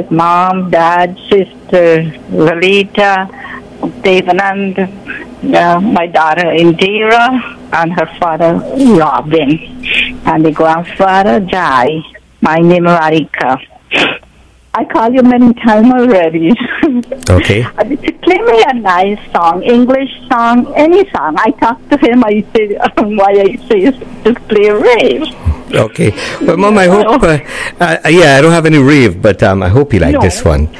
mom, dad, sister Lalita, Devanand, my daughter Indira, and her father Robin, and the grandfather Jai. My name is Marika. I call you many times already. Okay. Play me a nice song, English song, any song. I talk to him. I say, why I say just play rave. Okay. Well, Mom, I hope. I don't have any rave, but I hope you like this one.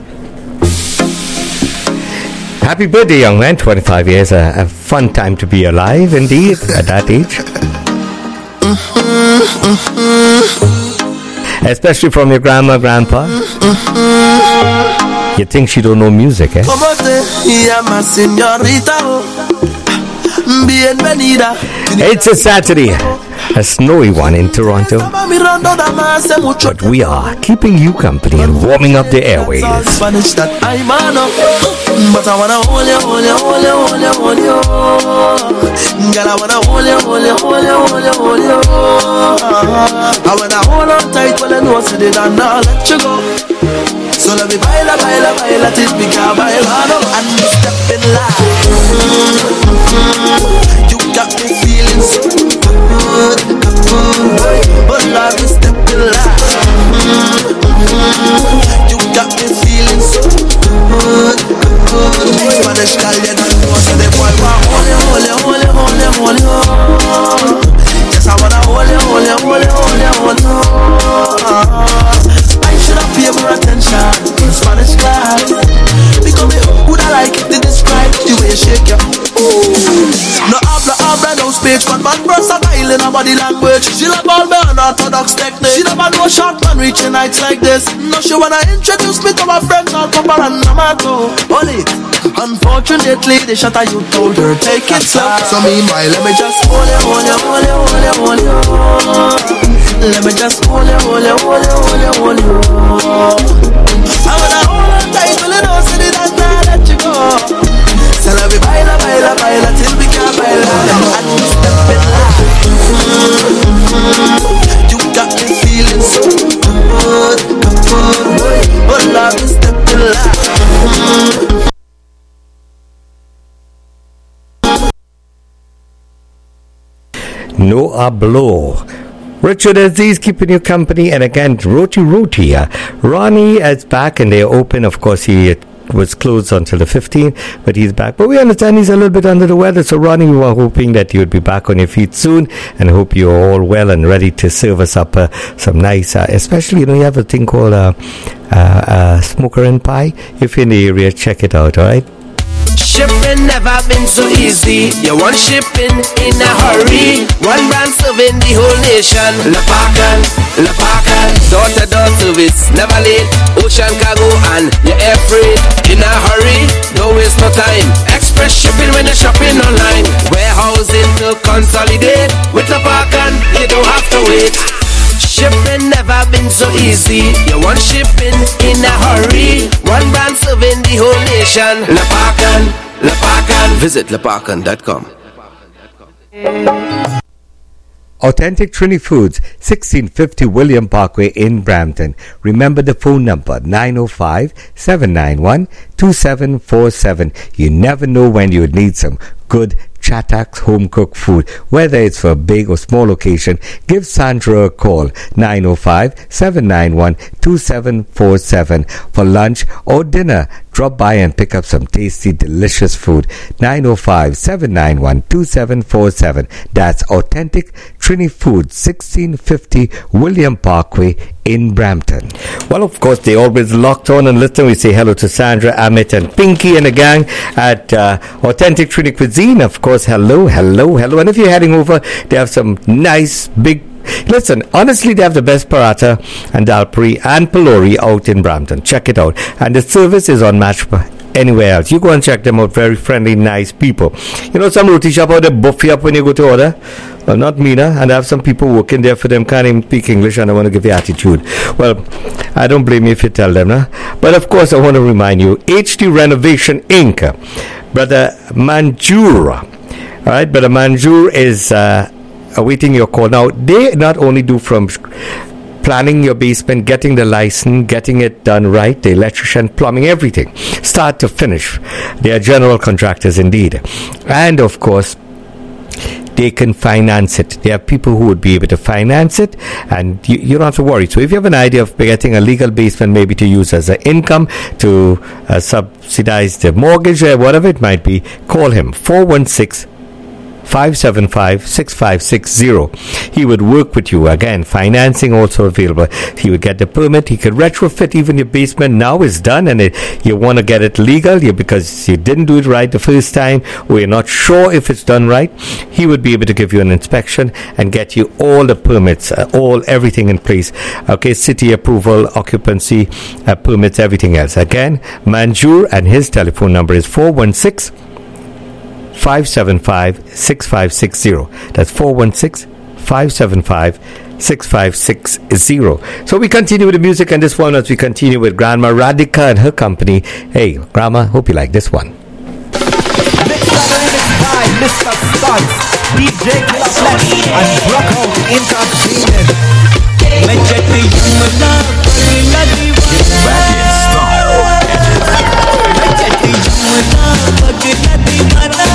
Happy birthday, young man. 25 years, a fun time to be alive, indeed, at that age. Especially from your grandma, grandpa. You think she don't know music, eh? It's a Saturday, a snowy one in Toronto, but we are keeping you company and warming up the airwaves. But I wanna hold you, hold you, hold you, hold you, hold you. Girl, I wanna hold you, hold you, hold you, hold you, hold you. I wanna hold on tight while I know I did and not let you go. So let me baila, baila, baila till we can baila and we step in line. You got me feeling so good, but Lord, we step in line. You got me feeling so good. Spanish girl, you don't know, so the boy want hold you, hold you, hold you, hold you, hold you. Yes, I wanna hold you, hold you, hold you, hold you, hold you. I should have paid more attention to the Spanish girl, because me would I like to describe the way you shake your No habla, no speech, but man versatile in her body language. She love all me unorthodox technique. She never know short man reaching heights like this. No, she wanna introduce me to my friends called Papa and Namato. Only, unfortunately, the shot you told her take it slow. So meanwhile, let me just hold you, hold you, hold you, hold you, hold you. Let me just hold you, hold you, hold you, hold you, hold you. I wanna hold on tight till you know, so that I can't let you go. So let me baila, baila, baila till we can't baila. And we step in line. You got me feeling so good, good. Oh Lord, we step in line. No hablo. Richard Aziz keeping you company, and again, Roti. Ronnie is back and they're open. Of course, he was closed until the 15th, but he's back. But we understand he's a little bit under the weather. So, Ronnie, we were hoping that you'd be back on your feet soon, and hope you're all well and ready to serve us up some nice, especially, you have a thing called smoker and pie. If you're in the area, check it out, all right? Shipping never been so easy. You want shipping in a hurry. One brand serving the whole nation. Lepakan, door-to-door service, never late. Ocean cargo and your air freight. In a hurry, don't waste no time. Express shipping when you're shopping online. Warehousing to consolidate. With Lepakan, you don't have to wait. Shipping never been so easy. You want shipping in a hurry. One brand serving the whole nation. Lepakan. Visit lepakan.com. Authentic Trini Foods, 1650 William Parkway in Brampton. Remember the phone number, 905-791-2747. You never know when you would need some good Chatax home-cooked food. Whether it's for a big or small occasion, give Sandra a call, 905-791-2747. For lunch or dinner, drop by and pick up some tasty, delicious food. 905-791-2747. That's Authentic Trini Foods, 1650 William Parkway in Brampton. Well, of course, they always locked on and listen. We say hello to Sandra, Amit, and Pinky and the gang at Authentic Trini Cuisine. Of course, hello. And if you're heading over, they have some nice, big... Listen, honestly, they have the best paratha and dal puri and palori out in Brampton. Check it out. And the service is unmatched anywhere else. You go and check them out. Very friendly, nice people. Some roti shop out there buff you up when you go to order. Well, not me, nah. And I have some people working there for them, can't even speak English, and I want to give you attitude. Well, I don't blame you if you tell them, nah. But of course, I want to remind you, HD Renovation Inc., Brother Manjur. All right, Brother Manjur is awaiting your call. Now, they not only do from planning your basement, getting the license, getting it done right, the electrician, plumbing, everything, start to finish. They are general contractors indeed. And of course, they can finance it. There are people who would be able to finance it, and you don't have to worry. So if you have an idea of getting a legal basement, maybe to use as an income to subsidize the mortgage or whatever it might be, call him 416-575-6560. He would work with you. Again, financing also available. He would get the permit. He could retrofit even your basement now is done, and you want to get it legal because you didn't do it right the first time, or you're not sure if it's done right. He would be able to give you an inspection and get you all the permits, everything in place. Okay, city approval, occupancy permits, everything else. Again, Manjur, and his telephone number is 416-575-6560. That's 416-575-6560. So we continue with the music, and this one as we continue with Grandma Radhika and her company. Hey, Grandma, hope you like this one. Mr. Stunts, DJ Killer Flex, and Brockout Entertainment. Let's check the human love, get back in style. Let's check the human love, get back in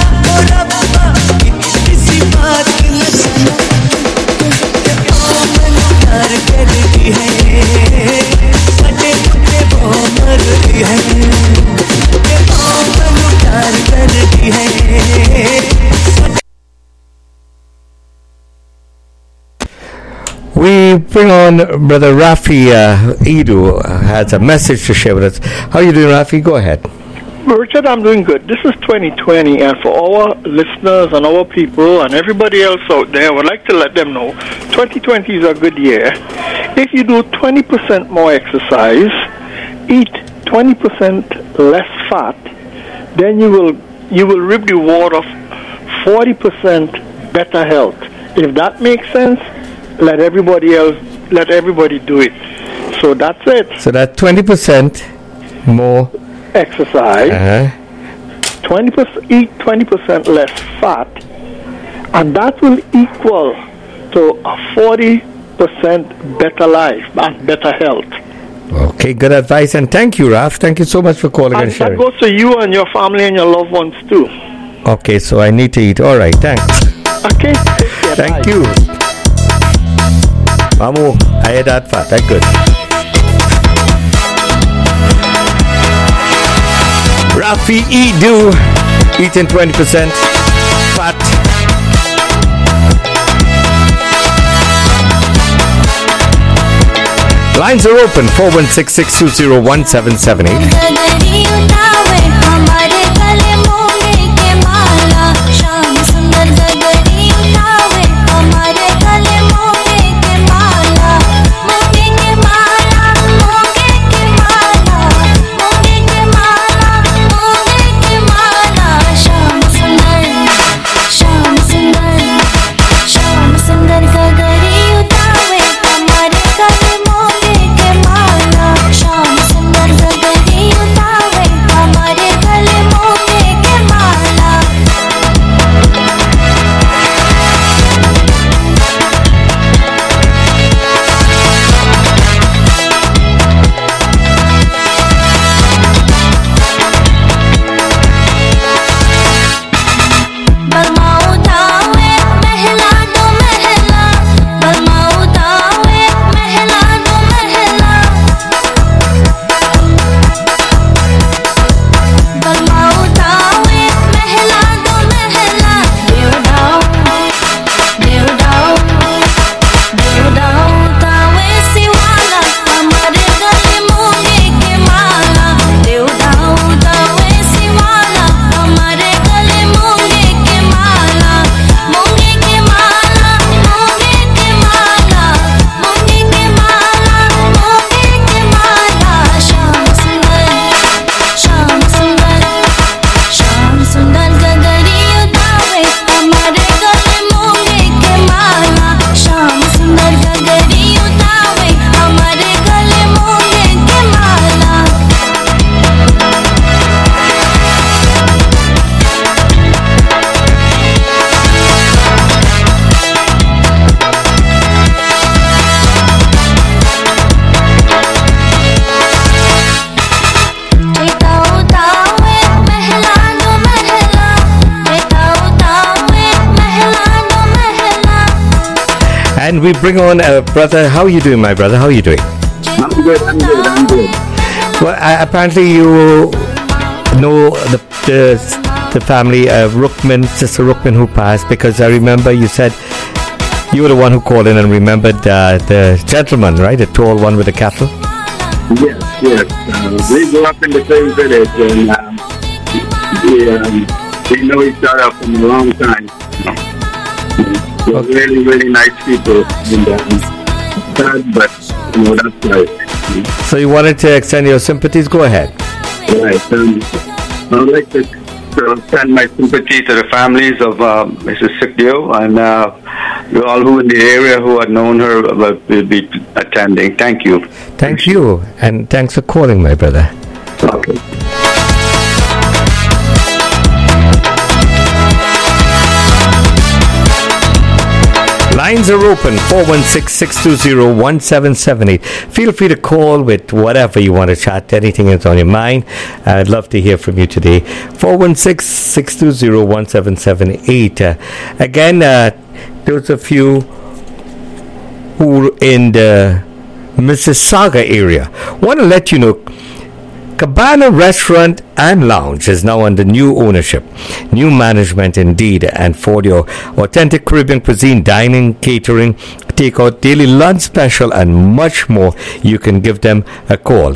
We bring on Brother Rafi Idu, has a message to share with us. How are you doing, Rafi? Go ahead. Richard, I'm doing good. This is 2020, and for our listeners and our people and everybody else out there, I would like to let them know 2020 is a good year. If you do 20% more exercise, eat 20% less fat, then you will reap the reward of 40% better health. If that makes sense, let everybody do it. So that's it. So that 20% more exercise, 20%, eat 20% less fat, and that will equal to a 40% better life and better health. Okay, good advice, and thank you, Raf. Thank you so much for calling and sharing. That goes to you and your family and your loved ones too. Okay, so I need to eat. All right, thanks. Okay, thank you. Mamu, I ate that fat. That's good. Rafi Idu, eating 20% fat. Lines are open, 416-620-1778. And we bring on brother. How are you doing, my brother? How are you doing? I'm good. Well, apparently you know the family of Rookman, Sister Rookman, who passed, because I remember you said you were the one who called in and remembered the gentleman, right? The tall one with the cattle? Yes. We grew up in the same village, and we know each other from a long time. We're really, really nice people. And, sad, but, that's right. So you wanted to extend your sympathies? Go ahead. Right. I would like to send my sympathy to the families of Mrs. Sikdeo and all who in the area who had known her will be attending. Thank you. Thank you, and thanks for calling, my brother. Okay. Lines are open, 416-620-1778. Feel free to call with whatever you want to chat, anything that's on your mind. I'd love to hear from you today. 416-620-1778. Again, those of you who are in the Mississauga area, want to let you know, Cabana Restaurant and Lounge is now under new ownership, new management indeed, and for your authentic Caribbean cuisine, dining, catering, takeout, daily lunch special, and much more, you can give them a call.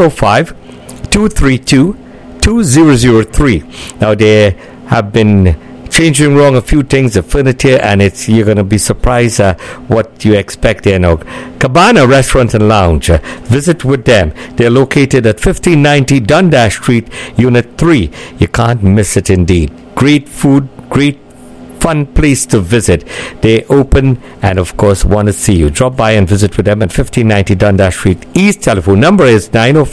905-232-2003. Now, they have been changing around a few things, the furniture, and you're going to be surprised what you expect there now. Cabana Restaurant and Lounge. Visit with them. They're located at 1590 Dundas Street, Unit 3. You can't miss it indeed. Great food, great fun place to visit. They open and of course want to see you. Drop by and visit with them at 1590 Dundas Street East. Telephone number is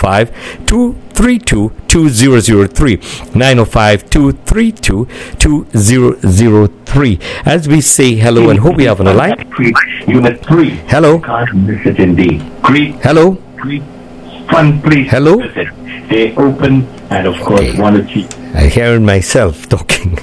905-232-2003. 905-232-2003. As we say hello and who we have on the line? Unit 3. Hello. Can't miss it indeed. Great. Hello. Great fun place. Hello. To visit. They open and of course want to see. I hear myself talking.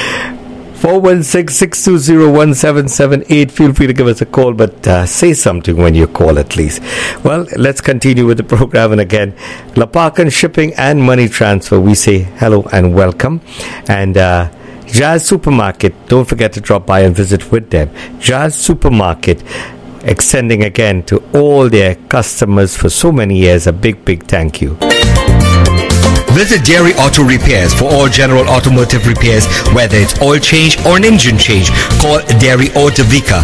416-620-1778. Feel free to give us a call, but say something when you call at least. Well, let's continue with the program. And again, Lapakan Shipping and Money Transfer, we say hello and welcome. And Jazz Supermarket, don't forget to drop by and visit with them. Jazz Supermarket, extending again to all their customers for so many years, a big, big thank you. Visit Dairy Auto Repairs for all general automotive repairs, whether it's oil change or an engine change. Call Dairy Auto Vika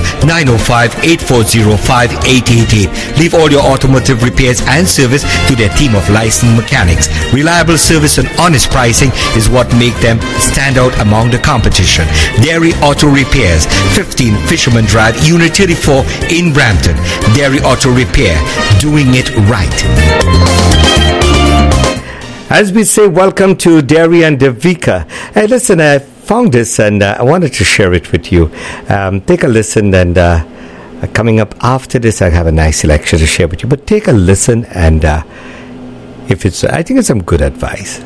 905-840-5888. Leave all your automotive repairs and service to their team of licensed mechanics. Reliable service and honest pricing is what make them stand out among the competition. Dairy Auto Repairs, 15 Fisherman Drive, Unit 34 in Brampton. Dairy Auto Repair, doing it right. As we say, welcome to Dairy and Devika. Hey, listen, I found this and I wanted to share it with you. Take a listen, and coming up after this, I have a nice selection to share with you. But take a listen, and I think it's some good advice.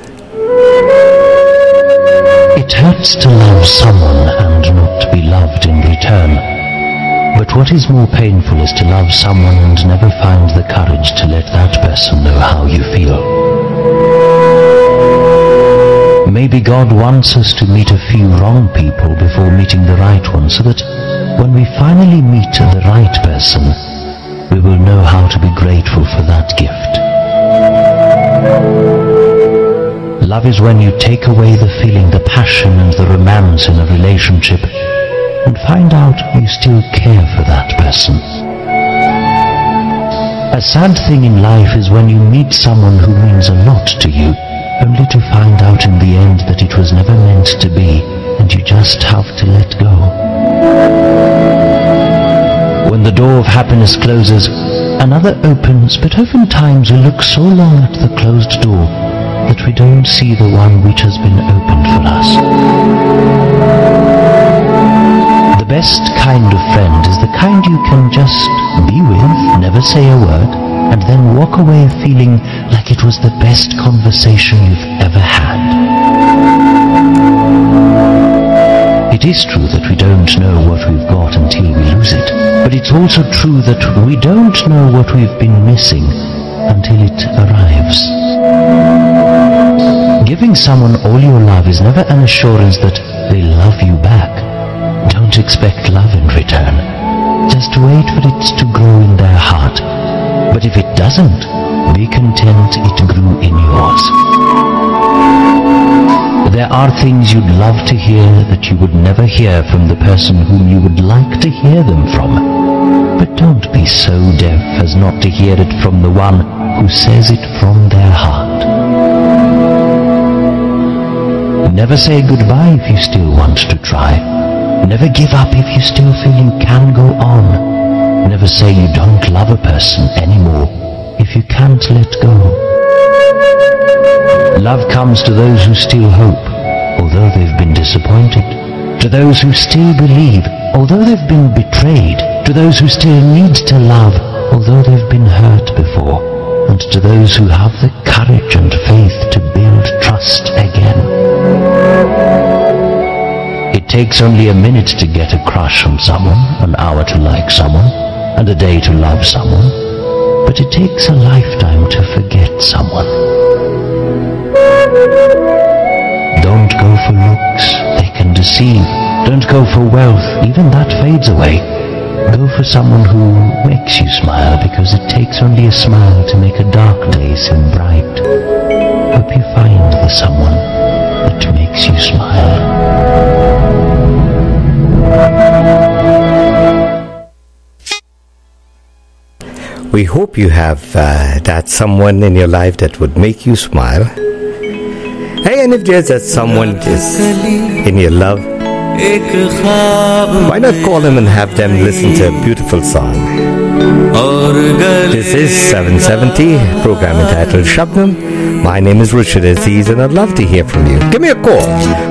It hurts to love someone and not to be loved in return. But what is more painful is to love someone and never find the courage to let that person know how you feel. Maybe God wants us to meet a few wrong people before meeting the right one, so that when we finally meet the right person, we will know how to be grateful for that gift. Love is when you take away the feeling, the passion and the romance in a relationship, and find out you still care for that person. A sad thing in life is when you meet someone who means a lot to you, only to find out in the end that it was never meant to be, and you just have to let go. When the door of happiness closes, another opens, but oftentimes we look so long at the closed door that we don't see the one which has been opened for us. The best kind of friend is the kind you can just be with, never say a word, and then walk away feeling like it was the best conversation you've ever had. It It is true that we don't know what we've got until we lose it, but it's also true that we don't know what we've been missing until it arrives. Giving someone all your love is never an assurance that they love you back. Don't expect love in return. Just wait for it to grow in their heart. But if it doesn't, be content it grew in yours. There are things you'd love to hear that you would never hear from the person whom you would like to hear them from. But don't be so deaf as not to hear it from the one who says it from their heart. Never say goodbye if you still want to try. Never give up if you still feel you can go on. Never say you don't love a person anymore if you can't let go. Love comes to those who still hope, although they've been disappointed. To those who still believe, although they've been betrayed. To those who still need to love, although they've been hurt before. And to those who have the courage and faith to build trust again. It takes only a minute to get a crush on someone, an hour to like someone, and a day to love someone. But it takes a lifetime to forget someone. Don't go for looks, they can deceive. Don't go for wealth, even that fades away. Go for someone who makes you smile, because it takes only a smile to make a dark day seem bright. Hope you find the someone that makes you smile. We hope you have that someone in your life that would make you smile. Hey, and if there's that someone is in your love, why not call them and have them listen to a beautiful song? This is 770, program entitled Shabnam. My name is Richard Aziz and I'd love to hear from you. Give me a call,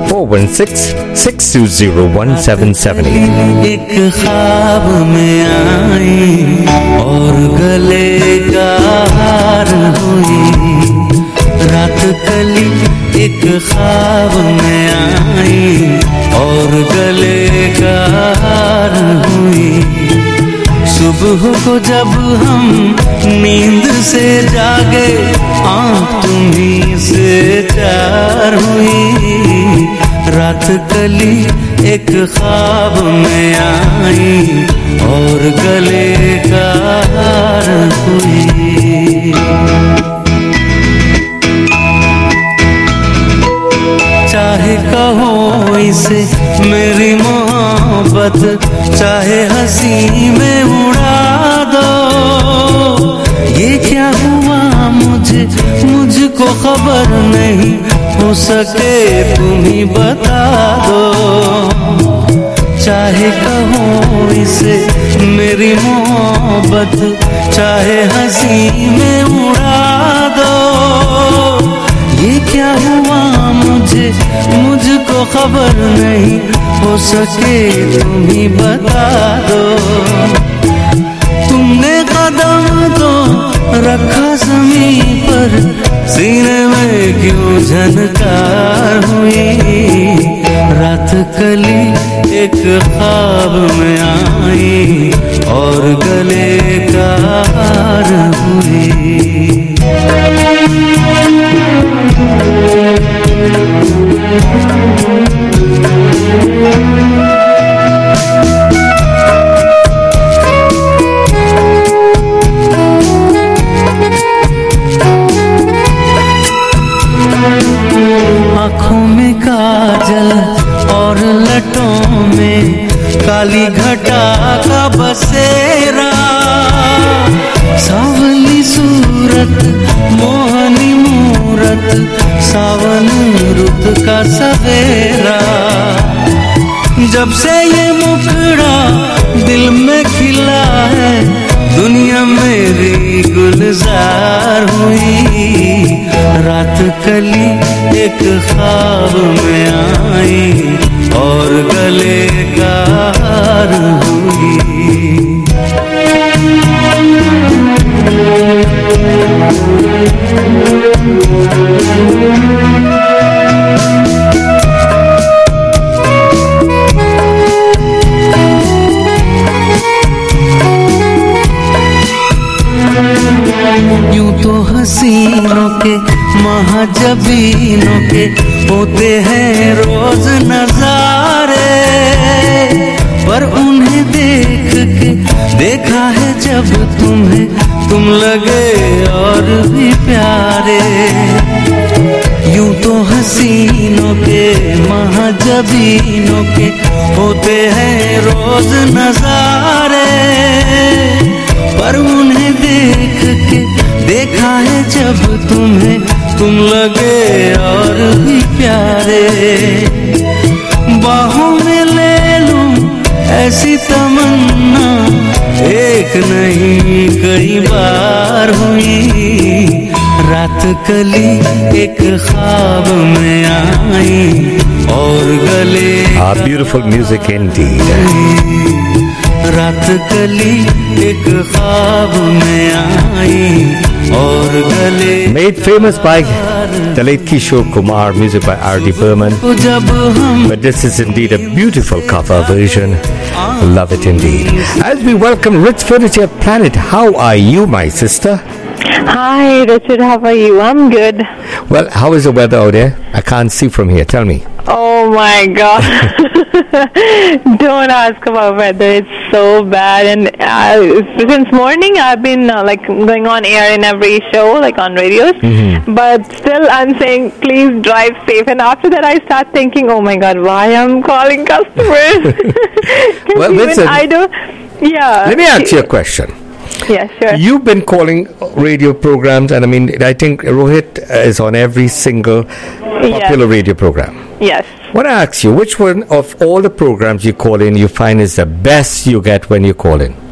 416-620-1778. एक ख्वाब में आई और गले का हार हुई रात कली एक ख्वाब में आई और गले का हार हुई सुबह को जब हम नींद से जागे आँख तुम्हीं से चार हुई रात कली एक ख्वाब में आई और गले का हार हुई चाहे कहो इसे मेरी मोहब्बत चाहे हंसी में उड़ा दो ये क्या हुआ मुझको खबर नहीं हो सके तुम ही बता दो चाहे कहो इसे मेरी मोहब्बत चाहे हंसी में उड़ा दो ये क्या हुआ मुझको खबर नहीं हो सके तुम ही बता दो तुमने कदम तो रखा ज़मीन पर सीने में क्यों झनकार हुई रात कली एक ख्वाब में आई और गले का हार हुई आँखों में काजल और लटों में काली घटा का बसेरा सावली सूरत मोहनी मूरत सावन रुत का सवेरा जब से ये मुखड़ा दिल में खिला है दुनिया मेरी गुलजार हुई रात कली एक ख्वाब में आई और गले का हार हुई हसीनों के महाजबीनों के होते हैं रोज नजारे, पर उन्हें देख के देखा है जब तुम्हें, तुम लगे और भी प्यारे। यूं तो हसीनों के महाजबीनों के होते हैं रोज नजारे, पर उन्हें देख के देखा है जब तुम्हें, तुम लगे और भी प्यारे। बाहों में ले लूं ऐसी तमन्ना एक नहीं कई बार हुई, रात कली एक ख्वाब में आई और गले beautiful music indeed. रात कली एक ख्वाब में आई और गले Made famous by the late Kishore Kumar, music by R.D. Burman. But this is indeed a beautiful cover version. Love it indeed. As we welcome Rich Furniture Planet, how are you, my sister? Hi, Richard. How are you? I'm good. Well, how is the weather out there? I can't see from here. Tell me. Oh my God! Don't ask about weather. It's so bad. And since morning, I've been like going on air in every show, like on radios. Mm-hmm. But still, I'm saying, please drive safe. And after that, I start thinking, oh my God, why I'm calling customers? Well, listen. Yeah. Let me ask you a question. Yeah, sure. You've been calling radio programs, and I mean, I think Rohit is on every single popular radio program. Yes. I want to ask you, which one of all the programs you call in you find is the best you get when you call in?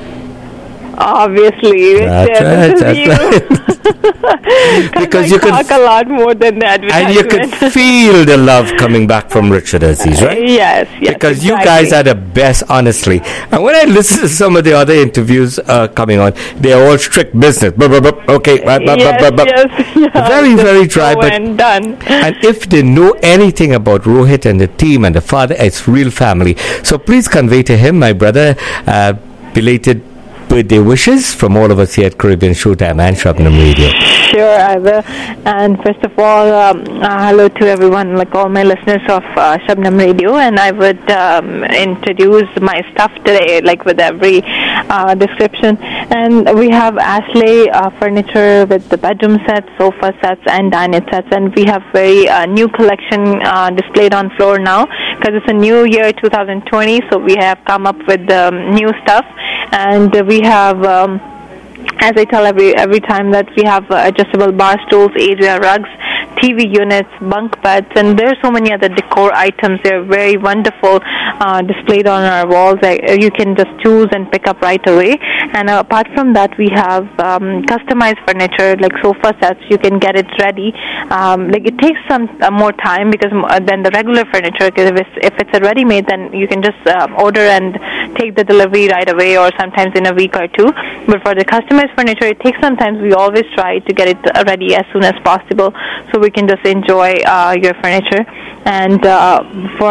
Obviously, that's right. Because you talk a lot more than that, and you can feel the love coming back from Richard Aziz, right? Yes, because you guys are the best, honestly. And when I listen to some of the other interviews coming on, they are all strict business. Okay, very, very dry. But done. And if they know anything about Rohit and the team and the father, it's real family. So please convey to him, my brother, belated birthday wishes from all of us here at Caribbean Showtime and Shabnam Radio. Sure, I will. And first of all, hello to everyone, like all my listeners of Shabnam Radio. And I would introduce my stuff today, like with every description. And we have Ashley furniture with the bedroom sets, sofa sets, and dinette sets. And we have very new collection displayed on floor now because it's a new year, 2020. So we have come up with new stuff. And we have, as I tell every time, that we have adjustable bar stools, area rugs, TV units, bunk beds, and there are so many other decor items. They're very wonderful, displayed on our walls. You can just choose and pick up right away. And apart from that, we have customized furniture like sofa sets. You can get it ready. Like it takes some more time because than the regular furniture. Because if it's a ready-made, then you can just order and take the delivery right away, or sometimes in a week or two. But for the customized furniture, it takes some time. We always try to get it ready as soon as possible, so we can just enjoy your furniture. And for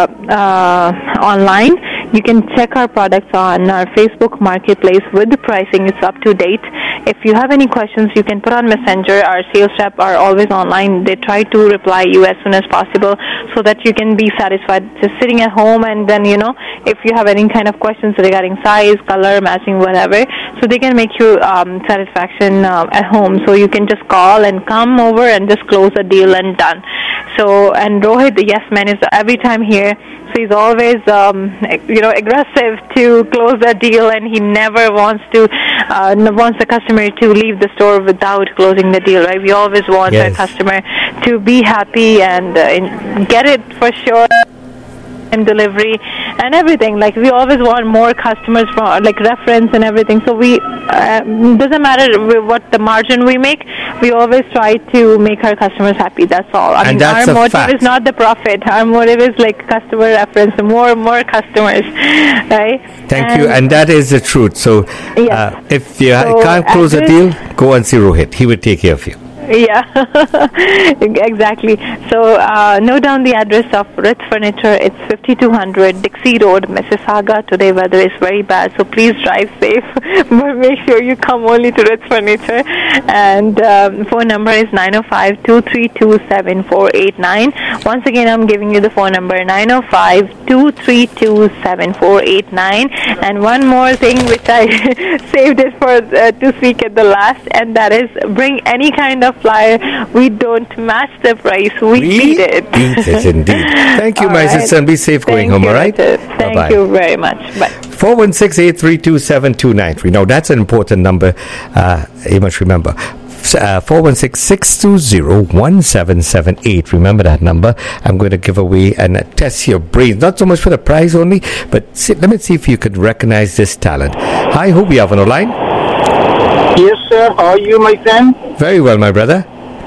online, you can check our products on our Facebook Marketplace with the pricing. It's up to date. If you have any questions, you can put on Messenger. Our sales rep are always online. They try to reply you as soon as possible so that you can be satisfied just sitting at home. And then, if you have any kind of questions regarding size, color, matching, whatever, so they can make you satisfaction at home. So you can just call and come over and just close a deal and done. So, and Rohit, the yes man, is every time here. So he's always, aggressive to close a deal, and he never wants the customer to leave the store without closing the deal, right? We always want our customer to be happy and get it for sure. Delivery and everything. Like we always want more customers for like reference and everything. So we doesn't matter what the margin we make. We always try to make our customers happy. That's all. I mean, our motive is not the profit. Our motive is like customer reference. More customers, right? Thank you. And that is the truth. So if you can't close a deal, go and see Rohit. He will take care of you. Yeah, exactly. So note down the address of Ritz Furniture. It's 5200 Dixie Road, Mississauga. Today weather is very bad, so please drive safe. But make sure you come only to Ritz Furniture. And phone number is 905-232-7489. Once again, I'm giving you the phone number 905-232-7489. And one more thing which I saved it for to speak at the last, and that is bring any kind of flyer. We don't match the price. We beat it. Beat it indeed. Thank you, my sister, and be safe going home, all right? Thank you very much. Bye. 416-832-7293. Now, that's an important number. You must remember. 416-620-1778. Remember that number. I'm going to give away and test your brains. Not so much for the prize only, but let me see if you could recognize this talent. Hi, who we have on the line? Yes, sir. How are you, my friend? Very well, my brother.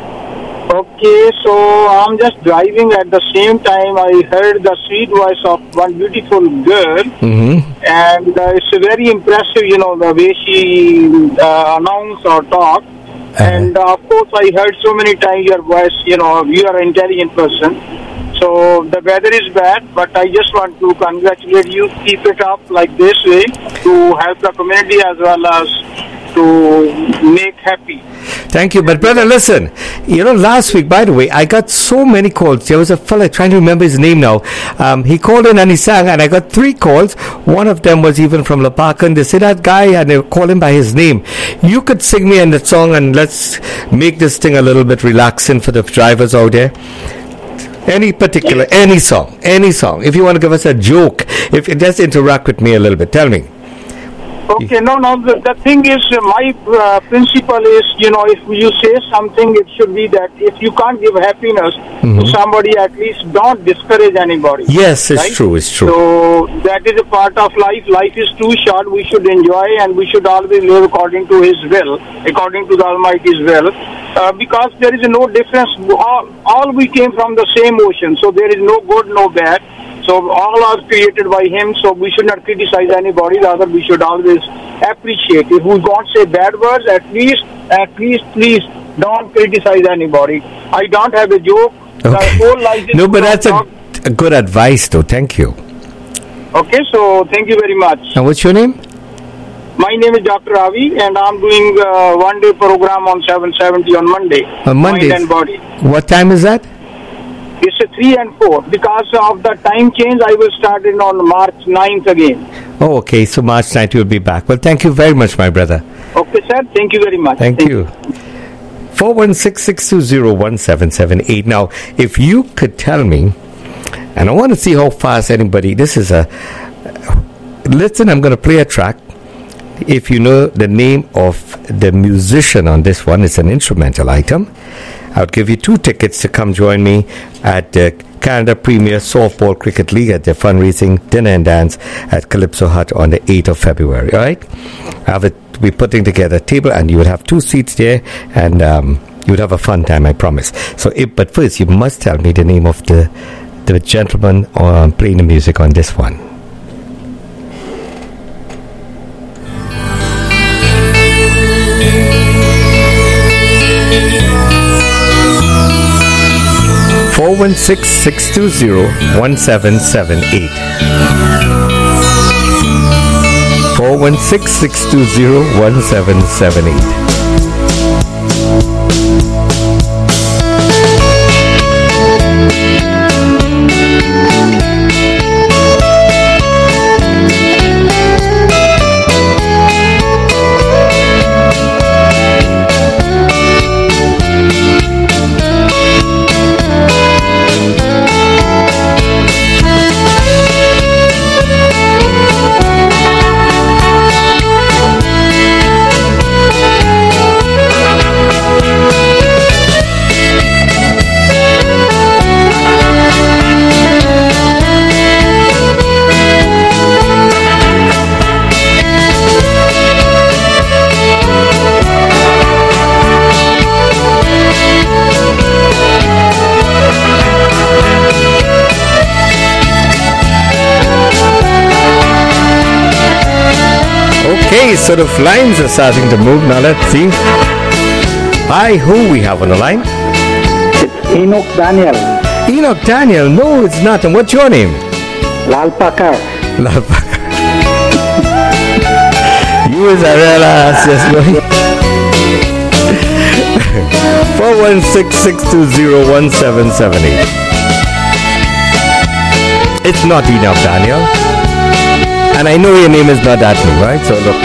Okay, so I'm just driving. At the same time, I heard the sweet voice of one beautiful girl, and it's very impressive, the way she announced or talked. And of course, I heard so many times your voice. You are an intelligent person. So the weather is bad, but I just want to congratulate you. Keep it up like this way to help the community as well as to make happy. Thank you. But brother, listen, last week, by the way, I got so many calls. There was a fella trying to remember his name now. He called in and he sang, and I got 3 calls. One of them was even from Lapakan. They said that guy, and they call him by his name. You could sing me in that song, and let's make this thing a little bit relaxing for the drivers out there. Any song. If you want to give us a joke, if you just interact with me a little bit, tell me. Okay, no, the thing is, my principle is, if you say something, it should be that if you can't give happiness to somebody, at least don't discourage anybody. Yes, it's true. So that is a part of life. Life is too short. We should enjoy, and we should always live according to His will, according to the Almighty's will, because there is no difference. All we came from the same ocean, so there is no good, no bad. So all are created by Him, so we should not criticize anybody. Rather, we should always appreciate. If we don't say bad words, at least, please don't criticize anybody. I don't have a joke. Okay. The whole life is no, but that's a good advice, though. Thank you. Okay, so thank you very much. And what's your name? My name is Dr. Avi, and I'm doing a one-day program on 770 on Monday. On Monday? Mind and body. What time is that? It's a 3 and 4. Because of the time change, I will start it on March 9th again. Oh, okay. So March 9th you'll be back. Well, thank you very much, my brother. Okay, sir. Thank you very much. Thank you. 416-620-1778. Now, if you could tell me, and I want to see how fast anybody, listen, I'm going to play a track. If you know the name of the musician on this one, it's an instrumental item. I'll give you 2 tickets to come join me at the Canada Premier Softball Cricket League at their fundraising dinner and dance at Calypso Hut on the 8th of February. All right? We're putting together a table, and you would have 2 seats there, and you would have a fun time, I promise. But first, you must tell me the name of the gentleman playing the music on this one. Four 416-620-1778. 416-620-1778. Okay, sort of lines are starting to move now. Let's see. Hi, who we have on the line? It's Enoch Daniel. Enoch Daniel? No, it's not. And what's your name? Lal Pakar. Lal Pakar. You is Arela. 416-620-1778. It's not Enoch Daniel. And I know your name is not that name, right? So look.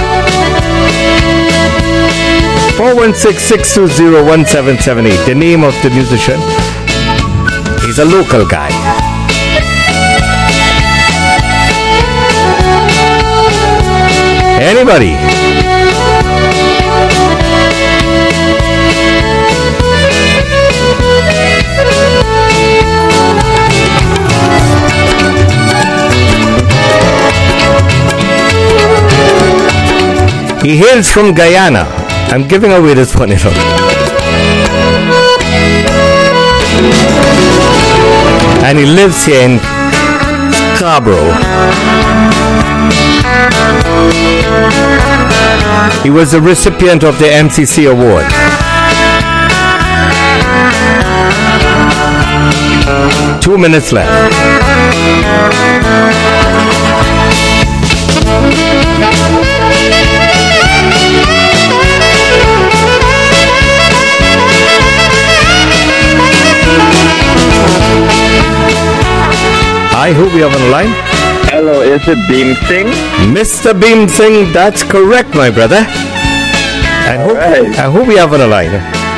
416-620-1778. The name of the musician. He's a local guy. Anybody? He hails from Guyana. I'm giving away this one, you know. And he lives here in Scarborough. He was a recipient of the MCC Award. Two minutes left. Hi, who we have on the line? Hello, is it Beam Singh? Mr. Beam Singh, that's correct, my brother. And who we have on the line?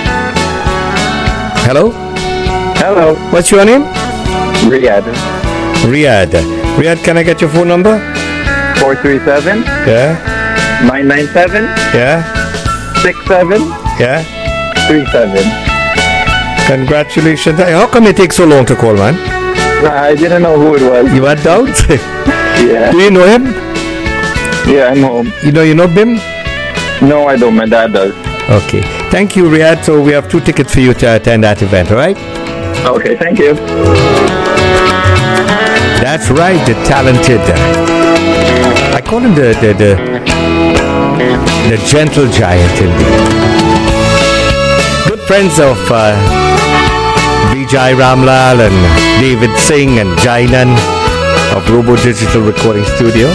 Hello? Hello. What's your name? Riyadh. Riyadh, can I get your phone number? 437. Yeah. 997. Yeah. 67. Yeah. 37. Congratulations. How come it takes so long to call, man? I didn't know who it was. You had doubts? Yeah. Do you know him? Yeah, I'm home. You know Bim? No, I don't. My dad does. Okay. Thank you, Riyadh. So we have 2 tickets for you to attend that event, all right? Okay, thank you. That's right, the talented. I call him the gentle giant indeed. Good friends of Vijay Ramlal and David Singh and Jainan of Robo Digital Recording Studio.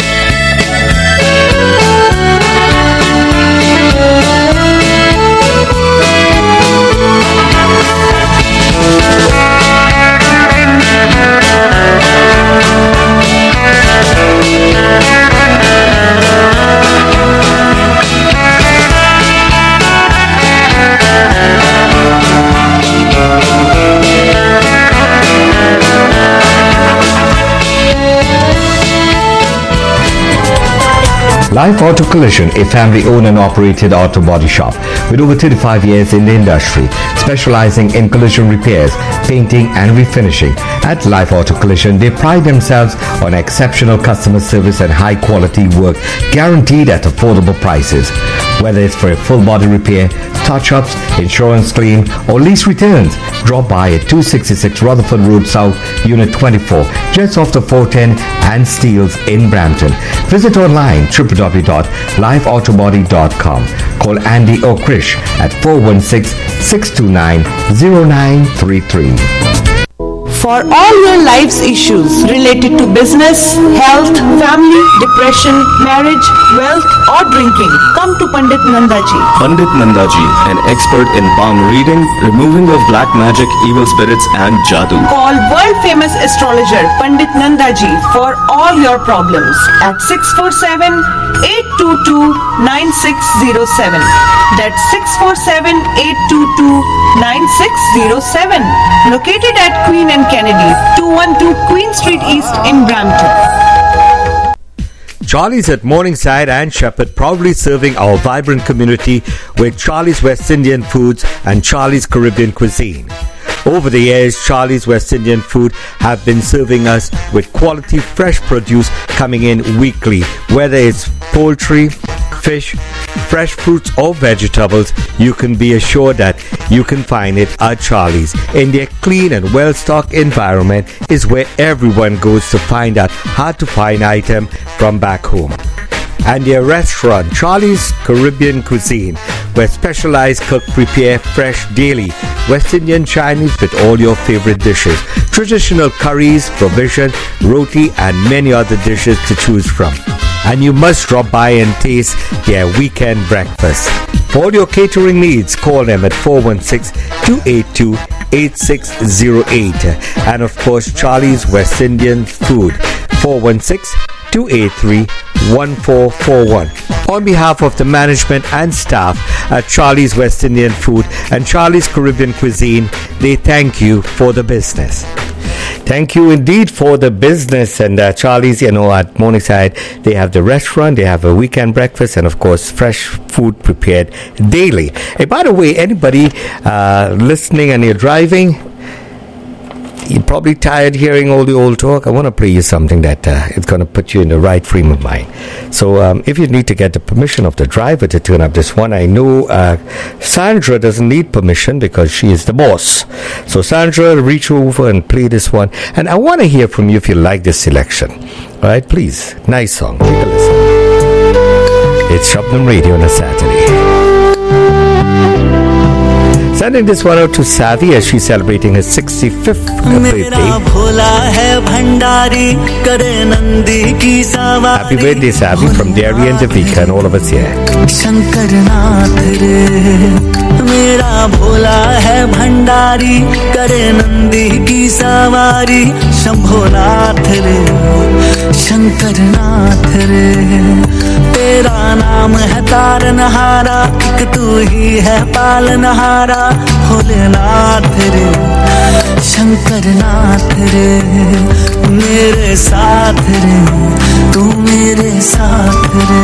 Life Auto Collision, a family-owned and operated auto body shop with over 35 years in the industry, specializing in collision repairs, painting and refinishing. At Life Auto Collision, they pride themselves on exceptional customer service and high-quality work guaranteed at affordable prices. Whether it's for a full body repair, touch-ups, insurance claim, or lease returns, drop by at 266 Rutherford Road South, Unit 24, just off the 410 and Steeles in Brampton. Visit online www.lifeautobody.com. Call Andy or Krish at 416-629-0933. For all your life's issues related to business, health, family, depression, marriage, wealth or drinking, come to Pandit Nandaji. Pandit Nandaji, an expert in palm reading, removing of black magic, evil spirits and jadoo. Call world-famous astrologer Pandit Nandaji for all your problems at 647-822-9607. That's 647-822-9607. Located at Queen and Kennedy, 212 Queen Street East in Brampton. Charlie's at Morningside and Shepherd, proudly serving our vibrant community with Charlie's West Indian Foods and Charlie's Caribbean Cuisine. Over the years, Charlie's West Indian Food have been serving us with quality fresh produce coming in weekly. Whether it's poultry, fish, fresh fruits or vegetables, you can be assured that you can find it at Charlie's. In their clean and well-stocked environment is where everyone goes to find out hard to find item from back home. And their restaurant, Charlie's Caribbean Cuisine, where specialized cook prepare fresh daily West Indian Chinese with all your favorite dishes, traditional curries, provision, roti and many other dishes to choose from. And you must drop by and taste their weekend breakfast. For all your catering needs, call them at 416-282-8608. And of course, Charlie's West Indian Food, 416-283-1441. On behalf of the management and staff at Charlie's West Indian Food and Charlie's Caribbean Cuisine, they thank you for the business. Thank you indeed for the business. And Charlie's, at Morningside, they have the restaurant, they have a weekend breakfast, and of course, fresh food prepared daily. Hey, by the way, anybody listening and you're driving, you're probably tired hearing all the old talk. I want to play you something that is going to put you in the right frame of mind. So if you need to get the permission of the driver to turn up this one, I know Sandra doesn't need permission because she is the boss. So Sandra, reach over and play this one. And I want to hear from you if you like this selection. All right, please. Nice song. Take a listen. It's Shabnam Radio on a Saturday. Sending this one out to Savi as she's celebrating her 65th birthday. Happy birthday, Savi, from Derry and Davika and all of us here. मेरा भोला है भंडारी करे नंदी की सवारी शंभोनाथ रे शंकरनाथ रे तेरा नाम है तारनहारा एक तू ही है पालनहारा भोलेनाथ रे शंकरनाथ रे मेरे साथ रे तू मेरे साथ रे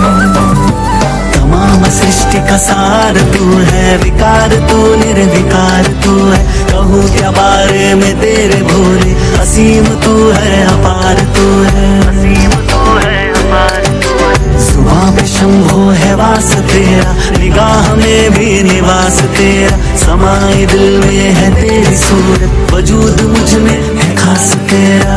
तमाम सृष्टि का सार तू है विकार तू निर्विकार तू है कहूँ क्या बारे में तेरे भोले असीम तू है अपार तू है असीम तू है अपार सुबह में शंभो है वास तेरा निगाह में भी निवास तेरा समाए दिल में है तेरी सूरत वजूद मुझ में है खास तेरा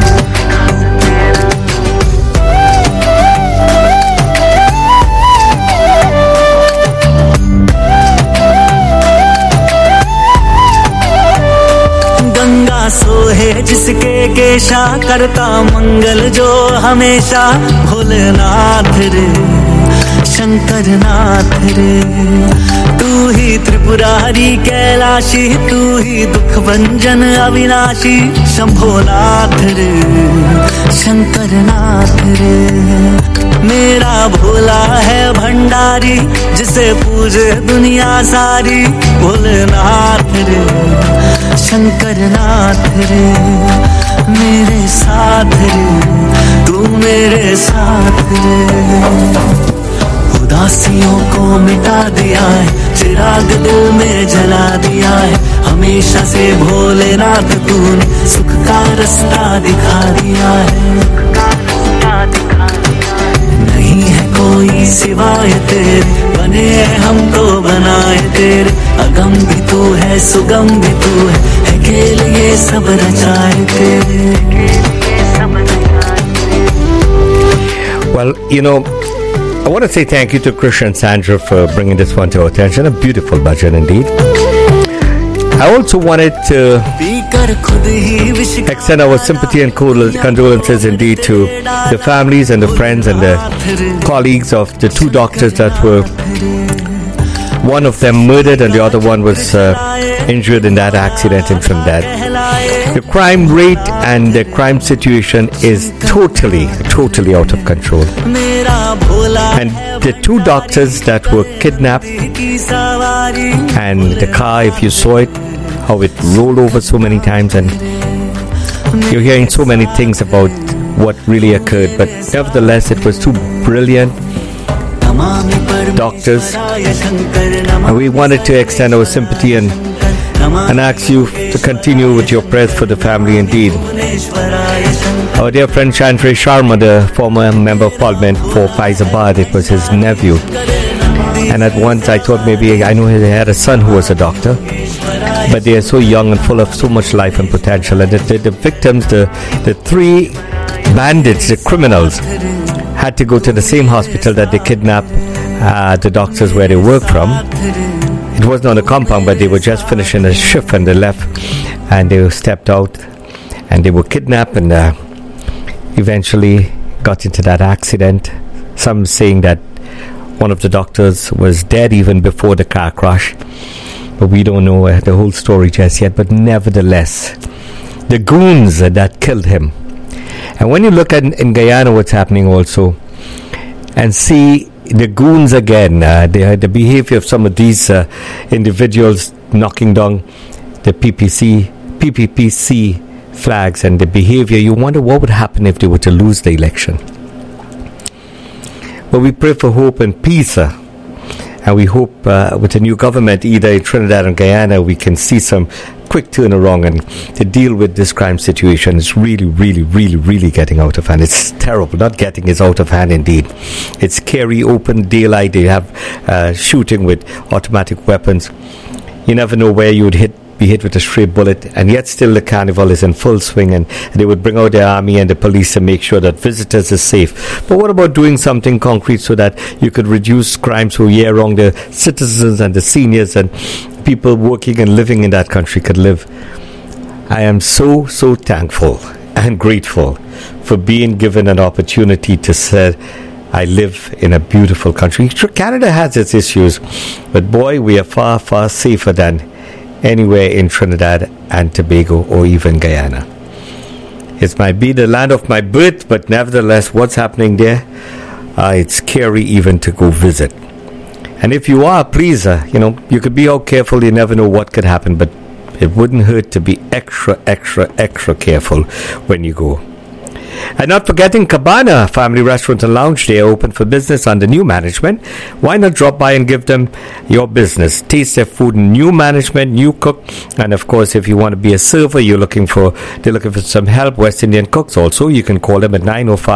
सोहे जिसके केशा करता मंगल जो हमेशा भोलेनाथ रे शंकरनाथ रे तू ही त्रिपुरारी कैलाशी तू ही दुख भंजन अविनाशी शंभोनाथ रे शंकरनाथ रे मेरा भोला है भंडारी जिसे पूजे दुनिया सारी भोलेनाथ रे शंकरनाथ रे मेरे साथ रे तू मेरे साथ रे उदासियों को मिटा दिया है चिराग दिल में जला दिया है हमेशा से भोलेनाथ तूने सुख का रास्ता दिखा दिया है नहीं है कोई सिवाय तेरे बने हम तो बनाए तेरे अगम भी तू है सुगम भी तू है खेल ये सब रचाए तेरे Well, I want to say thank you to Krish and Sandra for bringing this one to our attention. A beautiful bhajan indeed. I also wanted to extend our sympathy and condolences indeed to the families and the friends and the colleagues of the two doctors that were, one of them murdered and the other one was injured in that accident in Trinidad. The crime rate and the crime situation is totally out of control. And the two doctors that were kidnapped and the car, if you saw it, how it rolled over so many times, and you're hearing so many things about what really occurred, but nevertheless it was two brilliant doctors, and we wanted to extend our sympathy and ask you to continue with your prayers for the family indeed. Our dear friend Chandray Sharma, the former member of parliament for Faizabad, it was his nephew, and at once I thought maybe I know he had a son who was a doctor, but they are so young and full of so much life and potential, and the victims, the three bandits, the criminals, had to go to the same hospital that they kidnapped the doctors where they work from. It wasn't on a compound, but they were just finishing a shift and they left, and they stepped out and they were kidnapped and eventually got into that accident. Some saying that one of the doctors was dead even before the car crash, but we don't know the whole story just yet. But nevertheless, the goons that killed him. And when you look at in Guyana what's happening also, and see the goons again, the behavior of some of these individuals knocking down the PPPC flags and the behavior, you wonder what would happen if they were to lose the election. But we pray for hope and peace, and we hope with the new government, either in Trinidad and Guyana, we can see some quick turnaround and to deal with this crime situation. Is really getting out of hand. It's terrible. Not getting, is out of hand indeed. It's scary. Open daylight. They have shooting with automatic weapons. You never know where you would be hit with a stray bullet, and yet still the carnival is in full swing, and they would bring out their army and the police to make sure that visitors are safe. But what about doing something concrete so that you could reduce crime so year round the citizens and the seniors and people working and living in that country could live? I am so thankful and grateful for being given an opportunity to say I live in a beautiful country. Sure, Canada has its issues, but boy, we are far safer than anywhere in Trinidad and Tobago or even Guyana. It might be the land of my birth, but nevertheless, what's happening there, it's scary even to go visit. And if you are, please, you could be all careful. You never know what could happen, but it wouldn't hurt to be extra careful when you go. And not forgetting Cabana Family Restaurant and Lounge. They are open for business under new management. Why not drop by and give them your business? Taste their food, new management, new cook. And of course, if you want to be a server, they're looking for some help. West Indian cooks also. You can call them at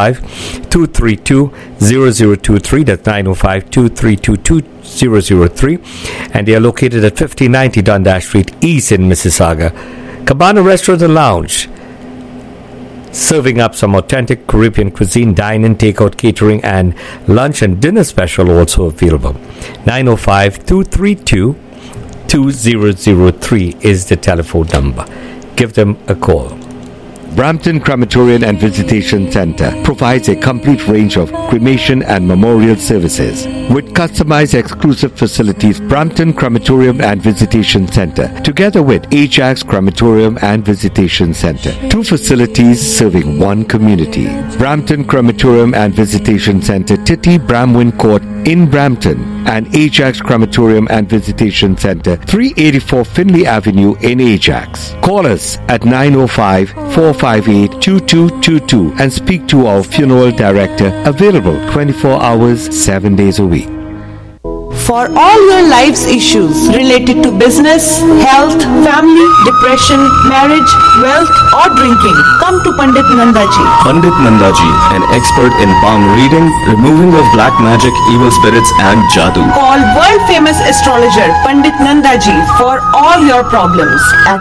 905-232-0023. That's 905-232-2003. And they are located at 5090 Dundas Street East in Mississauga. Cabana Restaurant and Lounge, serving up some authentic Caribbean cuisine, dine-in, takeout, catering, and lunch and dinner special also available. 905-232-2003 is the telephone number. Give them a call. Brampton Crematorium and Visitation Center provides a complete range of cremation and memorial services. With customized exclusive facilities, Brampton Crematorium and Visitation Center, together with Ajax Crematorium and Visitation Center, two facilities serving one community. Brampton Crematorium and Visitation Center, Titty Bramwin Court in Brampton, and Ajax Crematorium and Visitation Center, 384 Finley Avenue in Ajax. Call us at 905-458-2222 and speak to our funeral director, available 24 hours, 7 days a week. For all your life's issues related to business, health, family, depression, marriage, wealth or drinking, come to Pandit Nandaji. Pandit Nandaji, an expert in palm reading, removing of black magic, evil spirits and jadoo. Call world famous astrologer Pandit Nandaji for all your problems at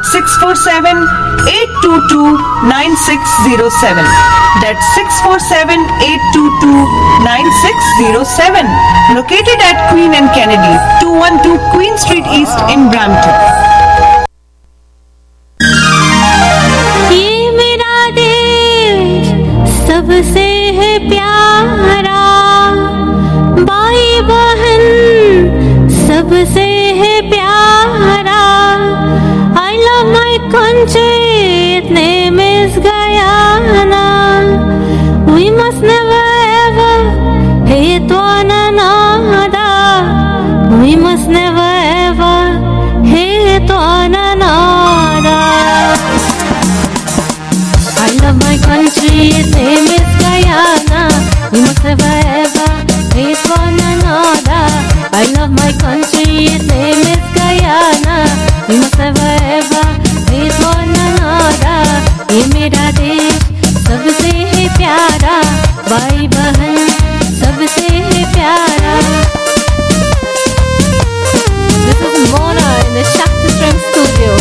647-822-9607. That's 647-822-9607. Located at Queen and Kennedy, 212 Queen Street East in Brampton. ये मेरा देश सबसे है प्यारा, भाई बहन सबसे है प्यारा. I love my country, इतने miss Guyana. We must never ever hate one another. We must never ever hate one another. I love my country, its name is Guyana. We must never ever hate one another. I love my country, its name is Guyana. We must never ever hate one another. ये मेरा देश सबसे है प्यारा, भाई बहन सबसे है प्यारा. This is Mona in the Shakti Strength Studio.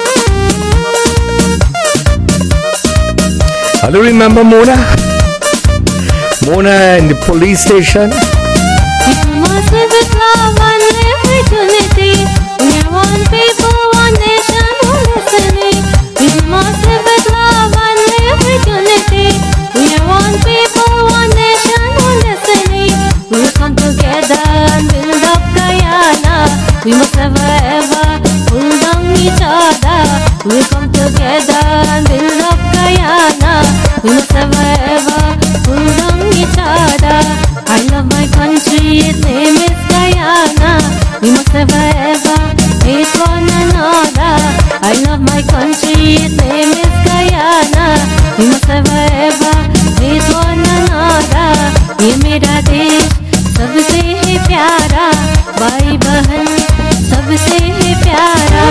Do you remember Mona? Mona in the police station? You must massive with love and live unity. We are one people, one nation, one destiny. We are massive with love and live with unity. We are one people, one nation, one destiny. We will come together and build up Guyana. We must never ever pull down each other. We will come together and build up Guyana. We must never ever pull down each other. I love my country, its name is Guyana. We must never ever hate one another. I love my country, its name is Guyana. We must never ever hate one another. ये मेरा देश सबसे है प्यारा, भाई बहन सबसे है प्यारा.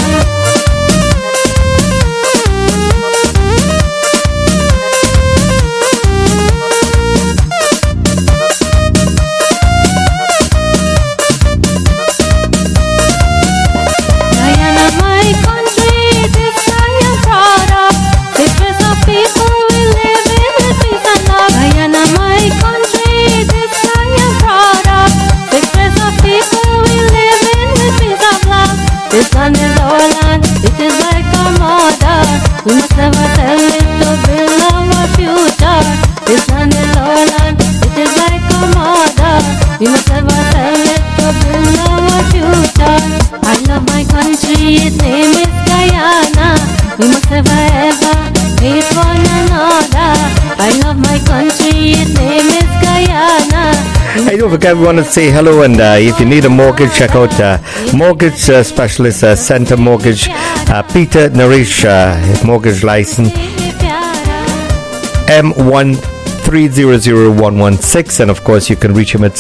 Guyana, my country, this I am proud of. This is a people we live in peace and love. Guyana, my country, this I am proud of. This is a people we live in peace and love. This land is our land, it is like our mother. We must never tell it to build our future. This land is our land, it is like our mother. We must never tell it to build our future. I love my country, its name is Guyana. We must never ever hate one another. I love my country, its name is Guyana. Hey, don't forget, we want to say hello, and if you need a mortgage, check out Mortgage Specialist Center Mortgage, Peter Naresh, mortgage license M1300116, and of course you can reach him at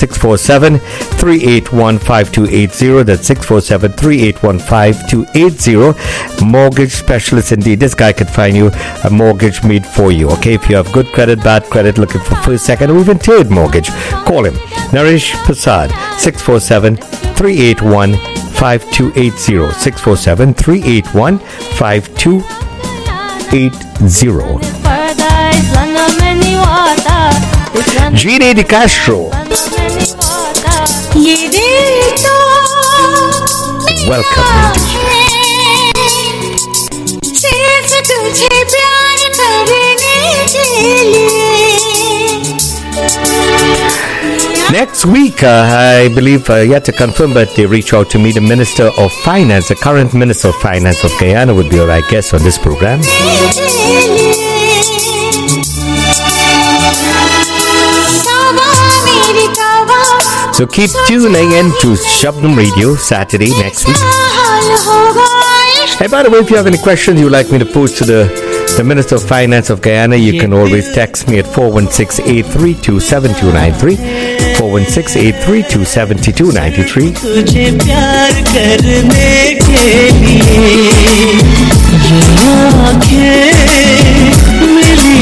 647-381-5280. That's 647-381-5280. Mortgage Specialist indeed. This guy can find you a mortgage made for you. Okay, if you have good credit, bad credit, looking for first, second, or even third mortgage, call him. Naresh Prasad, 647-381-5280. 647-381-5280. Gene Di Castro. Welcome. Next week, I believe, yet to confirm, but they reach out to me, the Minister of Finance, the current Minister of Finance of Guyana would be our guest on this program. So keep tuning in to Shabnam Radio Saturday next week. Hey, by the way, if you have any questions you'd like me to pose to the Minister of Finance of Guyana, you can always text me at 416-832-7293, 416-832-7293. तुझे प्यार करने के लिए ये आँखें मिली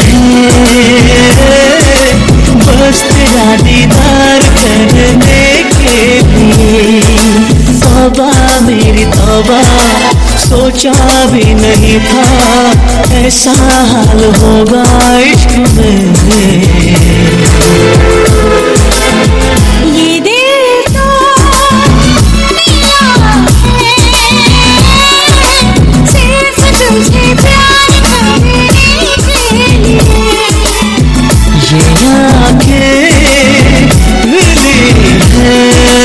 हैं, बस तेरा दीदार करने के लिए. तौबा मेरी तौबा, सोचा भी नहीं था ऐसा हाल होगा इश्क में. ये दिल तो मिला है सिर्फ तुझे प्यार करने के लिए. ये आँखें मिली हैं,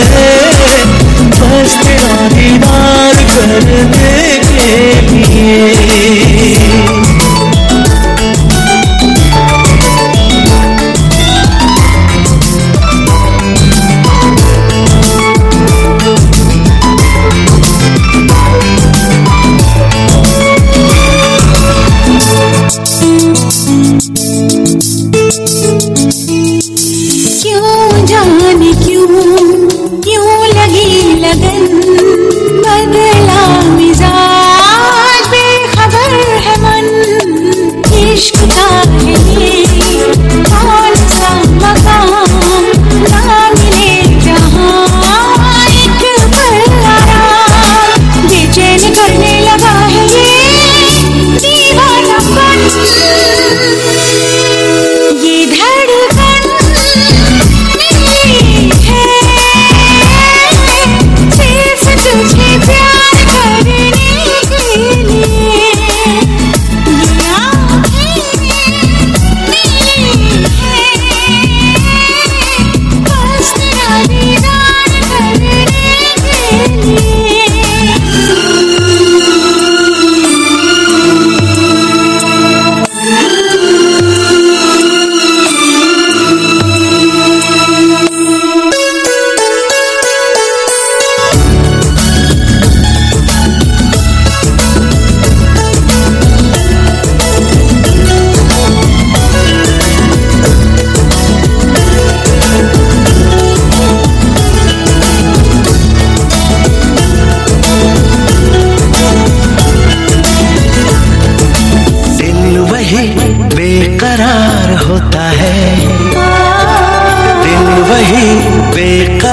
बस तेरा दीदार करने के लिए.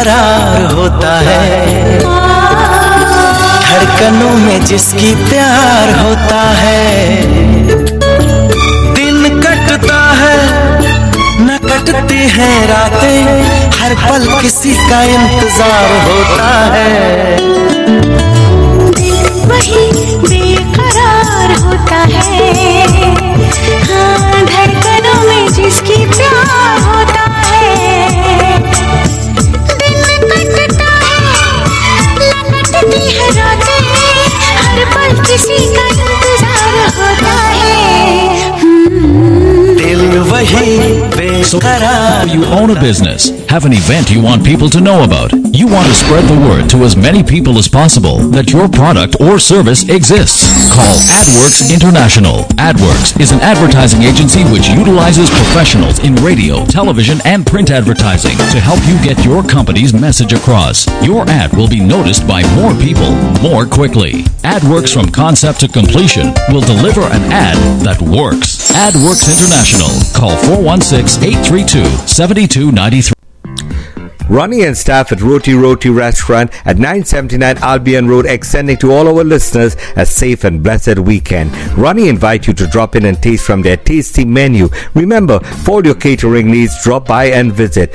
बेकरार होता है, धड़कनों में जिसकी प्यार होता है। दिन कटता है न कटती हैं रातें, हर पल किसी का इंतजार होता है। वही बेकरार होता है, हाँ धड़कनों में जिसकी प्यार होता है। दिन कटता है न कटती है रातें, हर पल किसी का इंतजार होता है। दिल वही बेकरार। You own a business, have an event you want people to know about. You want to spread the word to as many people as possible that your product or service exists. Call AdWorks International. AdWorks is an advertising agency which utilizes professionals in radio, television, and print advertising to help you get your company's message across. Your ad will be noticed by more people more quickly. AdWorks from concept to completion will deliver an ad that works. AdWorks International. Call 416-832-7293. Ronnie and staff at Roti Roti Restaurant at 979 Albion Road, extending to all our listeners a safe and blessed weekend. Ronnie invite you to drop in and taste from their tasty menu. Remember, for all your catering needs, drop by and visit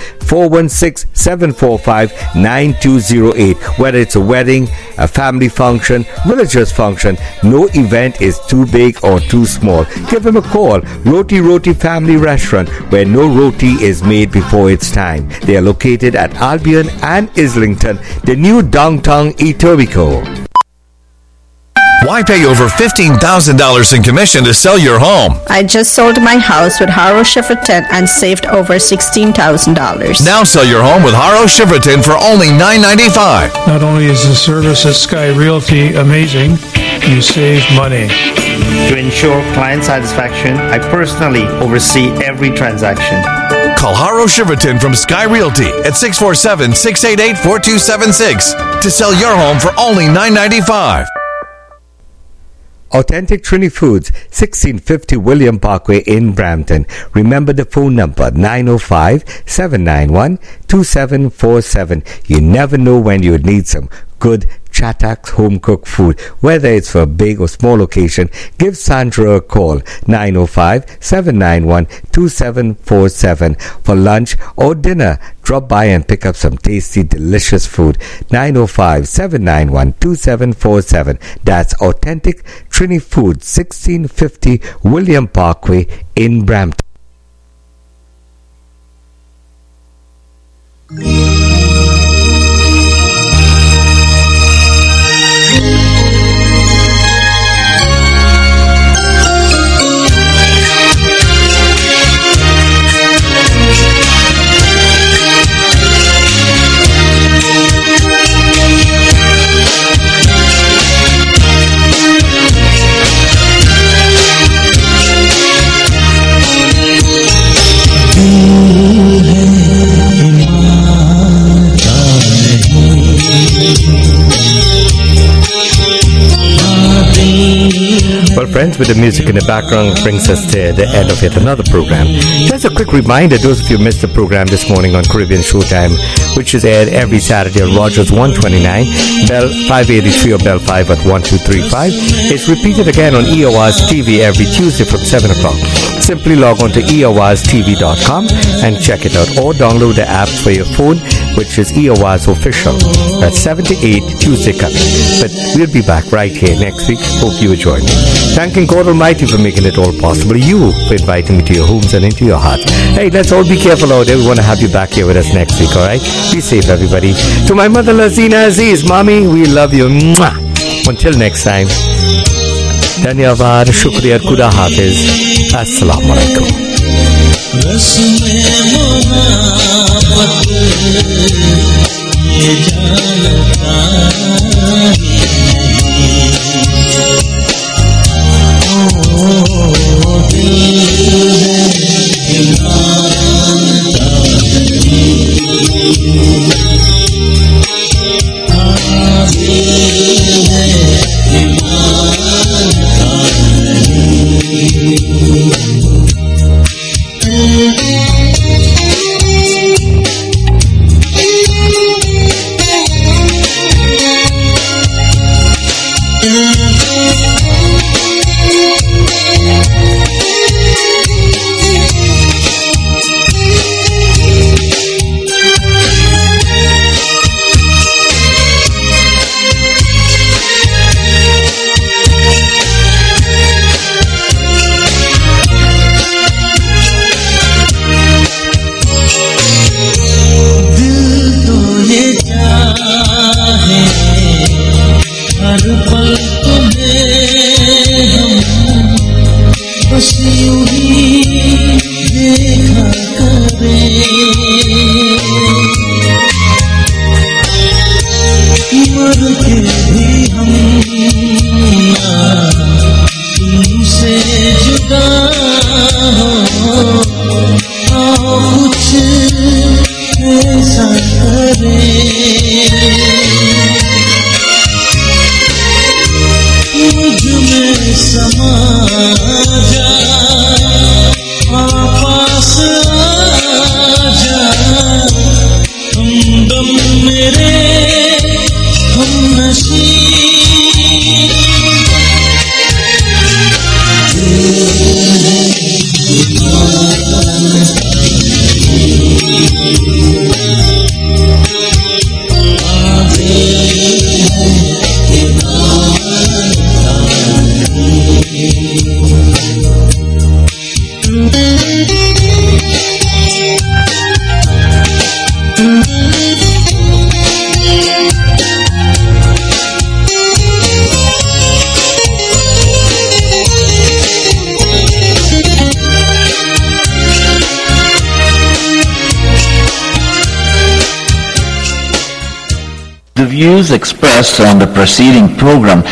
416-745-9208. Whether it's a wedding, a family function, religious function, no event is too big or too small. Give them a call. Roti Roti Family Restaurant, where no roti is made before its time. They are located at Albion and Islington, the new downtown Etobicoke. Why pay over $15,000 in commission to sell your home? I just sold my house with Haro Shifferton and saved over $16,000. Now sell your home with Haro Shifferton for only $995. Not only is the service at Sky Realty amazing, you save money. To ensure client satisfaction, I personally oversee every transaction. Call Haro Shifferton from Sky Realty at 647-688-4276 to sell your home for only $995. Authentic Trini Foods, 1650 William Parkway in Brampton. Remember the phone number, 905-791-2747. You never know when you need some good Chatax home cooked food. Whether it's for a big or small occasion, give Sandra a call, 905-791-2747. For lunch or dinner, drop by and pick up some tasty, delicious food. 905-791-2747. That's Authentic Trini Foods, 1650 William Parkway in Brampton. Well, friends, with the music in the background brings us to the end of yet another program. Just a quick reminder, those of you who missed the program this morning on Caribbean Showtime, which is aired every Saturday on Rogers 129, Bell 583 or Bell 5 at 1235. It's repeated again on EOR's TV every Tuesday from 7 o'clock. Simply log on to eorstv.com and check it out, or download the app for your phone, which is EOR's official. That's 7 to 8 Tuesday coming. But we'll be back right here next week. Hope you will join me. Thanking God Almighty for making it all possible. You for inviting me to your homes and into your hearts. Hey, let's all be careful out there. We want to have you back here with us next week, alright? Be safe, everybody. To my mother, Lazina Aziz, Mommy, we love you. Mwah. Until next time. Dhanyavad, Shukriya, Kuda Hafiz. Assalamu alaikum. समा जा पास आजा हमदम मेरे हमनशी The views expressed on the preceding program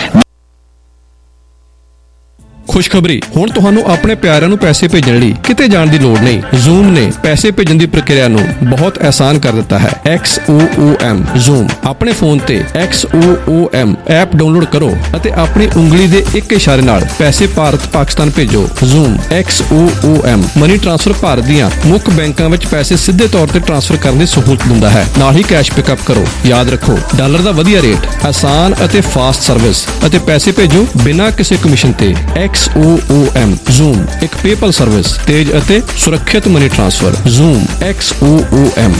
ਖੁਸ਼ਖਬਰੀ ਹੁਣ ਤੁਹਾਨੂੰ ਆਪਣੇ ਪਿਆਰਿਆਂ ਨੂੰ ਪੈਸੇ ਭੇਜਣ ਲਈ ਕਿਤੇ ਜਾਣ ਦੀ ਲੋੜ ਨਹੀਂ। Zoom ਨੇ ਪੈਸੇ ਭੇਜਣ ਦੀ ਪ੍ਰਕਿਰਿਆ ਨੂੰ ਬਹੁਤ ਆਸਾਨ ਕਰ ਦਿੱਤਾ ਹੈ। XOOM Zoom ਆਪਣੇ ਫੋਨ ਤੇ XOOM ਐਪ ਡਾਊਨਲੋਡ ਕਰੋ ਅਤੇ ਆਪਣੀ ਉਂਗਲੀ ਦੇ ਇੱਕ ਇਸ਼ਾਰੇ ਨਾਲ ਪੈਸੇ ਭਾਰਤ ਪਾਕਿਸਤਾਨ ਭੇਜੋ। Zoom XOOM money transfer Bharat ਦੀਆਂ ਮੁੱਖ ਬੈਂਕਾਂ ਵਿੱਚ ਪੈਸੇ ਸਿੱਧੇ ਤੌਰ ਤੇ ਟ੍ਰਾਂਸਫਰ ਕਰਨ ਦੀ ਸਹੂਲਤ ਦਿੰਦਾ ਹੈ। ਨਾਲ ਹੀ ਕੈਸ਼ ਪਿਕਅਪ ਕਰੋ। ਯਾਦ ਰੱਖੋ, ਡਾਲਰ ਦਾ ਵਧੀਆ ਰੇਟ, ਆਸਾਨ ਅਤੇ ਫਾਸਟ ਸਰਵਿਸ ਅਤੇ ਪੈਸੇ ਭੇਜੋ ਬਿਨਾਂ ਕਿਸੇ ਕਮਿਸ਼ਨ ਤੇ। XOOM Zoom ਇੱਕ ਪੇਪਲ ਸਰਵਿਸ, ਤੇਜ਼ ਅਤੇ ਸੁਰੱਖਿਅਤ ਮਨੀ ट्रांसफर। Zoom XOOM।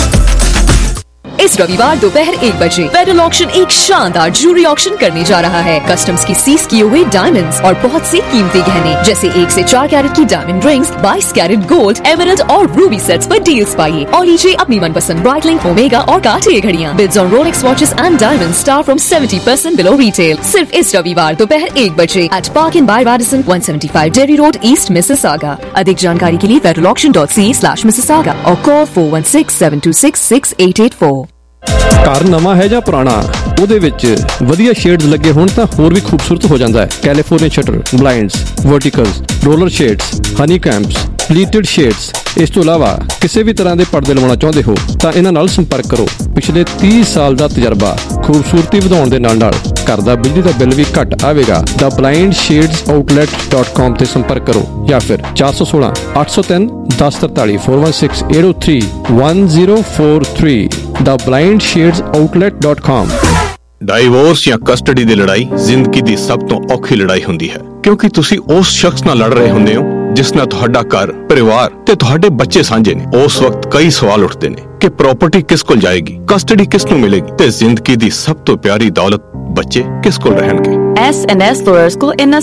इस रविवार दोपहर 1 बजे फेडरल ऑक्शन एक शानदार ज्वेलरी ऑक्शन करने जा रहा है। कस्टम्स की सीज किए हुए डायमंड्स और बहुत से कीमती गहने जैसे 1 से 4 कैरेट की diamond rings, 22 carat gold, emerald और रूबी सेट्स पर डील्स पाइए और लीजिए अपनी मनपसंद ब्राइटलिंग, ओमेगा और कार्टियर घड़ियां। Bids on Rolex watches and diamond start from 70% below retail. सिर्फ इस रविवार दोपहर 1 बजे at Park Inn by Radisson 175 Derry Road, East Mississauga. अधिक जानकारी के लिए federalauction.ca/Mississauga और कॉल 4167266884। ਘਰ ਨਵਾਂ ਹੈ ਜਾਂ ਪੁਰਾਣਾ, ਉਹਦੇ ਵਿੱਚ ਵਧੀਆ ਸ਼ੇਡਸ ਲੱਗੇ ਹੋਣ ਤਾਂ ਹੋਰ ਵੀ ਖੂਬਸੂਰਤ ਹੋ ਜਾਂਦਾ ਹੈ। California shutter, blinds, verticals, roller shades, honeycombs, pleated shades. ਇਸ ਤੋਂ ਇਲਾਵਾ ਕਿਸੇ ਵੀ ਤਰ੍ਹਾਂ ਦੇ ਪਰਦੇ ਲਵਾਉਣਾ ਚਾਹੁੰਦੇ ਹੋ ਤਾਂ ਇਹਨਾਂ ਨਾਲ ਸੰਪਰਕ ਕਰੋ। ਪਿਛਲੇ 30 ਸਾਲ ਦਾ ਤਜਰਬਾ, ਖੂਬਸੂਰਤੀ ਵਧਾਉਣ ਦੇ ਨਾਲ ਨਾਲ ਘਰ ਦਾ ਬਿਜਲੀ ਦਾ ਬਿੱਲ ਵੀ ਘੱਟ ਆਵੇਗਾ। ਦਾ blindshadesOutlet.com ਤੇ ਸੰਪਰਕ ਕਰੋ ਜਾਂ ਫਿਰ 416 803 1043 416 803 1043। ਦਾ blindshadesOutlet.com। ਡਾਈਵੋਰਸ ਜਾਂ ਕਸਟਡੀ ਦੀ ਲੜਾਈ ਜ਼ਿੰਦਗੀ ਦੀ ਸਭ ਤੋਂ ਔਖੀ ਲੜਾਈ ਹੁੰਦੀ ਹੈ, ਕਿਉਂਕਿ ਤੁਸੀਂ ਉਸ ਸ਼ਖਸ ਨਾਲ ਲੜ ਰਹੇ ਹੁੰਦੇ ਹੋ ਜਿਸ ਨਾਲ ਤੁਹਾਡਾ ਘਰ, ਪਰਿਵਾਰ ਤੇ ਤੁਹਾਡੇ ਬੱਚੇ ਸਾਂਝੇ ਨੇ। ਉਸ ਵਕਤ ਕਈ ਸਵਾਲ ਉੱਠਦੇ ਨੇ ਕਿ ਪ੍ਰਾਪਰਟੀ ਕਿਸ ਕੋਲ ਜਾਏਗੀ, ਕਸਟਡੀ ਕਿਸ ਨੂੰ ਮਿਲੇਗੀ ਤੇ ਜ਼ਿੰਦਗੀ ਦੀ ਸਭ ਤੋਂ ਪਿਆਰੀ ਦੌਲਤ ਬੱਚੇ ਕਿਸ ਕੋਲ ਰਹਿਣਗੇ। S&S Lawyers को इन